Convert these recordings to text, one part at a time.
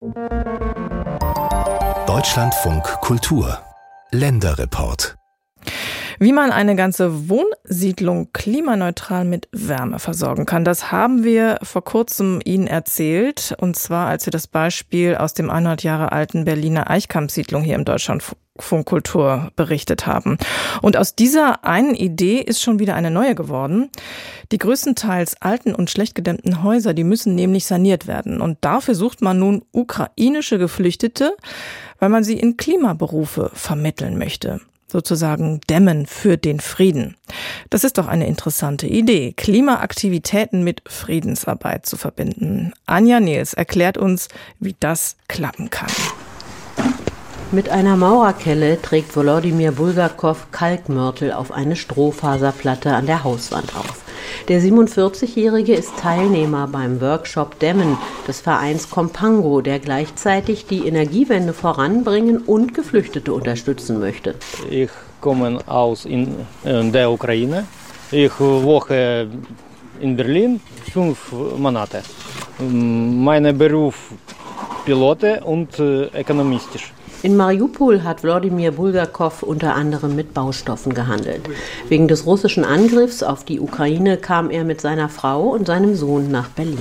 Deutschlandfunk Kultur Länderreport. Wie man eine ganze Wohnsiedlung klimaneutral mit Wärme versorgen kann, das haben wir vor kurzem Ihnen erzählt. Und zwar, als wir das Beispiel aus dem 100 Jahre alten Berliner Eichkampssiedlung hier im Deutschlandfunk Kultur berichtet haben. Und aus dieser einen Idee ist schon wieder eine neue geworden. Die größtenteils alten und schlecht gedämmten Häuser, die müssen nämlich saniert werden. Und dafür sucht man nun ukrainische Geflüchtete, weil man sie in Klimaberufe vermitteln möchte. Sozusagen dämmen für den Frieden. Das ist doch eine interessante Idee, Klimaaktivitäten mit Friedensarbeit zu verbinden. Anja Nils erklärt uns, wie das klappen kann. Mit einer Maurerkelle trägt Volodymyr Bulgakow Kalkmörtel auf eine Strohfaserplatte an der Hauswand auf. Der 47-Jährige ist Teilnehmer beim Workshop Dämmen des Vereins Kompango, der gleichzeitig die Energiewende voranbringen und Geflüchtete unterstützen möchte. Ich komme aus der Ukraine. Ich wohne in Berlin 5 Monate. Mein Beruf Pilote und ökonomistisch. In Mariupol hat Volodymyr Bulgakow unter anderem mit Baustoffen gehandelt. Wegen des russischen Angriffs auf die Ukraine kam er mit seiner Frau und seinem Sohn nach Berlin.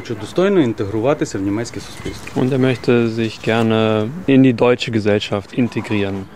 Und er möchte sich gerne in die deutsche Gesellschaft integrieren.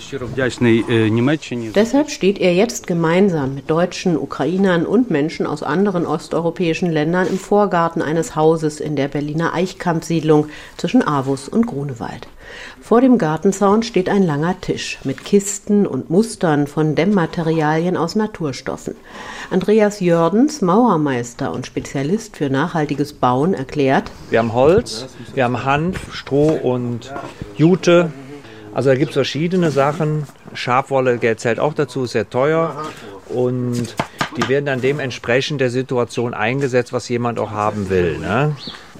Deshalb steht er jetzt gemeinsam mit Deutschen, Ukrainern und Menschen aus anderen osteuropäischen Ländern im Vorgarten eines Hauses in der Berliner Eichkampssiedlung zwischen Avus und Grunewald. Vor dem Gartenzaun steht ein langer Tisch mit Kisten und Mustern von Dämmmaterialien aus Naturstoffen. Andreas Jördens, Maurermeister und Spezialist für nachhaltiges Bauen, erklärt: Wir haben Holz, wir haben Hanf, Stroh und Jute. Also da gibt es verschiedene Sachen. Schafwolle zählt auch dazu, ist sehr teuer. Und die werden dann dementsprechend der Situation eingesetzt, was jemand auch haben will, ne?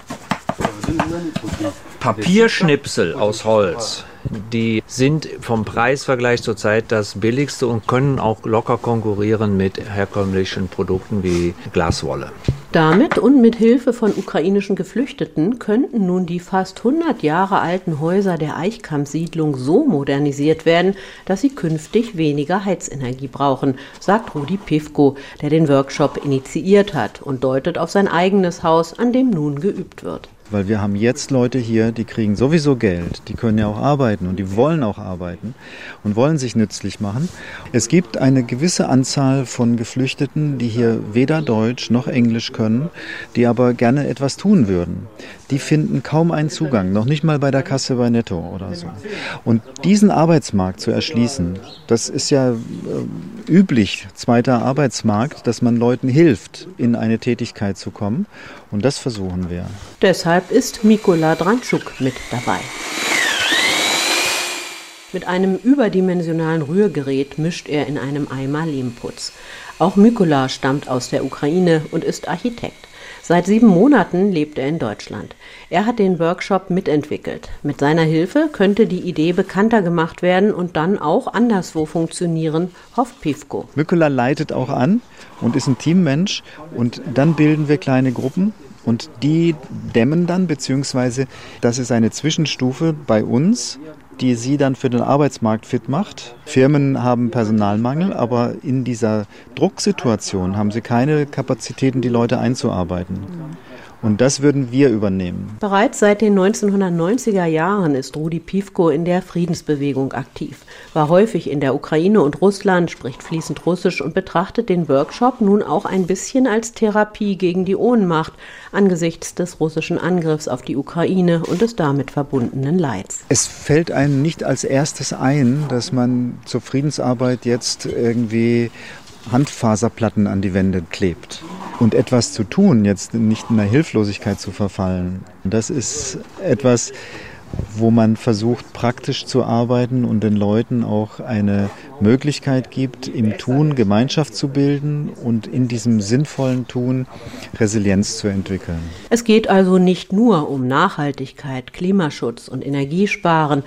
Papierschnipsel aus Holz, die sind vom Preisvergleich zurzeit das billigste und können auch locker konkurrieren mit herkömmlichen Produkten wie Glaswolle. Damit und mit Hilfe von ukrainischen Geflüchteten könnten nun die fast 100 Jahre alten Häuser der Eichkampssiedlung so modernisiert werden, dass sie künftig weniger Heizenergie brauchen, sagt Rudi Pivko, der den Workshop initiiert hat und deutet auf sein eigenes Haus, an dem nun geübt wird. Weil wir haben jetzt Leute hier, die kriegen sowieso Geld, die können ja auch arbeiten und die wollen auch arbeiten und wollen sich nützlich machen. Es gibt eine gewisse Anzahl von Geflüchteten, die hier weder Deutsch noch Englisch können, die aber gerne etwas tun würden. Die finden kaum einen Zugang, noch nicht mal bei der Kasse bei Netto oder so. Und diesen Arbeitsmarkt zu erschließen, das ist ja üblich, zweiter Arbeitsmarkt, dass man Leuten hilft, in eine Tätigkeit zu kommen. Und das versuchen wir. Deshalb ist Mikola Dranschuk mit dabei. Mit einem überdimensionalen Rührgerät mischt er in einem Eimer Lehmputz. Auch Mikola stammt aus der Ukraine und ist Architekt. Seit 7 Monaten lebt er in Deutschland. Er hat den Workshop mitentwickelt. Mit seiner Hilfe könnte die Idee bekannter gemacht werden und dann auch anderswo funktionieren, hofft Pivko. Mikola leitet auch an und ist ein Teammensch. Und dann bilden wir kleine Gruppen. Und die dämmen dann, beziehungsweise das ist eine Zwischenstufe bei uns, die sie dann für den Arbeitsmarkt fit macht. Firmen haben Personalmangel, aber in dieser Drucksituation haben sie keine Kapazitäten, die Leute einzuarbeiten. Und das würden wir übernehmen. Bereits seit den 1990er Jahren ist Rudi Pivko in der Friedensbewegung aktiv, war häufig in der Ukraine und Russland, spricht fließend Russisch und betrachtet den Workshop nun auch ein bisschen als Therapie gegen die Ohnmacht angesichts des russischen Angriffs auf die Ukraine und des damit verbundenen Leids. Es fällt einem nicht als erstes ein, dass man zur Friedensarbeit jetzt irgendwie Handfaserplatten an die Wände klebt. Und etwas zu tun, jetzt nicht in der Hilflosigkeit zu verfallen, das ist etwas, wo man versucht, praktisch zu arbeiten und den Leuten auch eine Möglichkeit gibt, im Tun Gemeinschaft zu bilden und in diesem sinnvollen Tun Resilienz zu entwickeln. Es geht also nicht nur um Nachhaltigkeit, Klimaschutz und Energiesparen.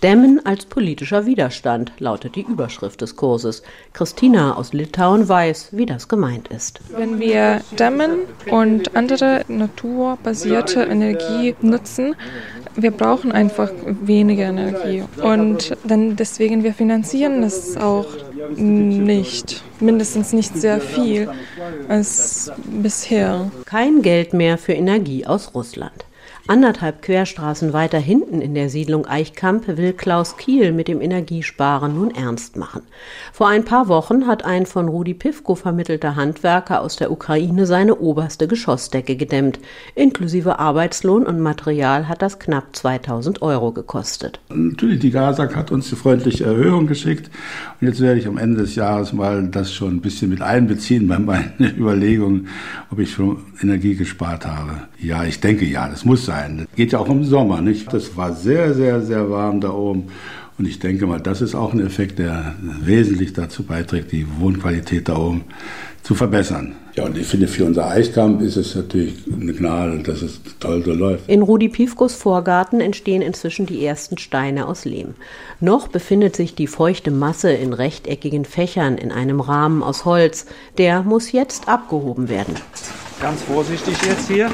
Dämmen als politischer Widerstand lautet die Überschrift des Kurses. Christina aus Litauen weiß, wie das gemeint ist. Wenn wir Dämmen und andere naturbasierte Energie nutzen, wir brauchen einfach weniger Energie. Und dann deswegen, wir finanzieren es auch nicht, mindestens nicht sehr viel als bisher. Kein Geld mehr für Energie aus Russland. 1,5 Querstraßen weiter hinten in der Siedlung Eichkamp will Klaus Kiel mit dem Energiesparen nun ernst machen. Vor ein paar Wochen hat ein von Rudi Pivko vermittelter Handwerker aus der Ukraine seine oberste Geschossdecke gedämmt. Inklusive Arbeitslohn und Material hat das knapp 2.000 € gekostet. Natürlich, die GASAG hat uns eine freundliche Erhöhung geschickt. Und jetzt werde ich am Ende des Jahres mal das schon ein bisschen mit einbeziehen bei meinen Überlegungen, ob ich schon Energie gespart habe. Ja, ich denke ja, das muss sein. Geht ja auch im Sommer, nicht? Das war sehr, sehr, sehr warm da oben. Und ich denke mal, das ist auch ein Effekt, der wesentlich dazu beiträgt, die Wohnqualität da oben zu verbessern. Ja, und ich finde, für unser Eichkamp ist es natürlich eine Gnade, dass es toll so läuft. In Rudi Pivkos Vorgarten entstehen inzwischen die ersten Steine aus Lehm. Noch befindet sich die feuchte Masse in rechteckigen Fächern in einem Rahmen aus Holz. Der muss jetzt abgehoben werden. Ganz vorsichtig jetzt hier.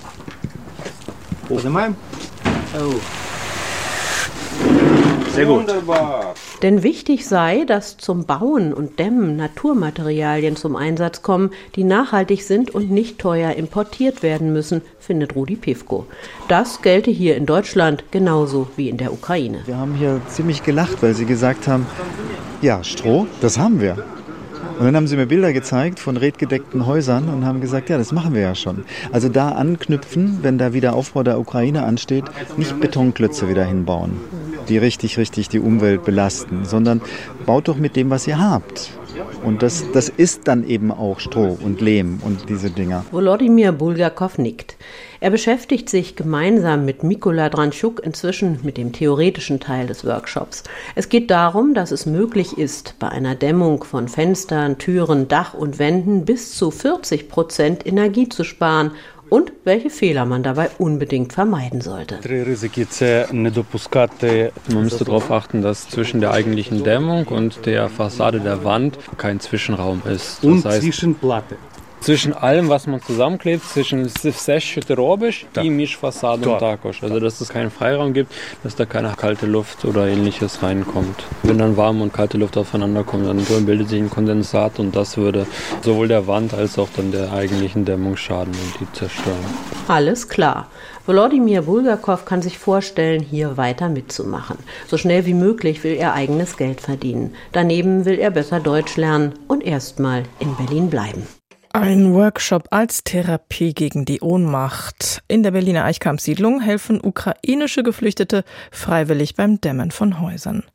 Sehr gut. Wunderbar. Denn wichtig sei, dass zum Bauen und Dämmen Naturmaterialien zum Einsatz kommen, die nachhaltig sind und nicht teuer importiert werden müssen, findet Rudi Pivko. Das gelte hier in Deutschland genauso wie in der Ukraine. Wir haben hier ziemlich gelacht, weil sie gesagt haben, ja, Stroh, das haben wir. Und dann haben sie mir Bilder gezeigt von redgedeckten Häusern und haben gesagt, ja, das machen wir ja schon. Also da anknüpfen, wenn da wieder Aufbau der Ukraine ansteht, nicht Betonklötze wieder hinbauen, die richtig die Umwelt belasten, sondern baut doch mit dem, was ihr habt. Und das ist dann eben auch Stroh und Lehm und diese Dinger. Volodymyr Bulgakow nickt. Er beschäftigt sich gemeinsam mit Mykola Dranchuk inzwischen mit dem theoretischen Teil des Workshops. Es geht darum, dass es möglich ist, bei einer Dämmung von Fenstern, Türen, Dach und Wänden bis zu 40% Energie zu sparen und welche Fehler man dabei unbedingt vermeiden sollte. Man müsste darauf achten, dass zwischen der eigentlichen Dämmung und der Fassade der Wand kein Zwischenraum ist. Das heißt, zwischen Platte. Zwischen allem, was man zusammenklebt, zwischen все, що ти робиш, і між фасадом також. Also, dass es keinen Freiraum gibt, dass da keine kalte Luft oder ähnliches reinkommt. Wenn dann warme und kalte Luft aufeinander kommen, dann bildet sich ein Kondensat und das würde sowohl der Wand als auch dann der eigentlichen Dämmung schaden und die zerstören. Alles klar. Volodymyr Bulgakow kann sich vorstellen, hier weiter mitzumachen. So schnell wie möglich will er eigenes Geld verdienen. Daneben will er besser Deutsch lernen und erstmal in Berlin bleiben. Ein Workshop als Therapie gegen die Ohnmacht. In der Berliner Eichkamp-Siedlung helfen ukrainische Geflüchtete freiwillig beim Dämmen von Häusern.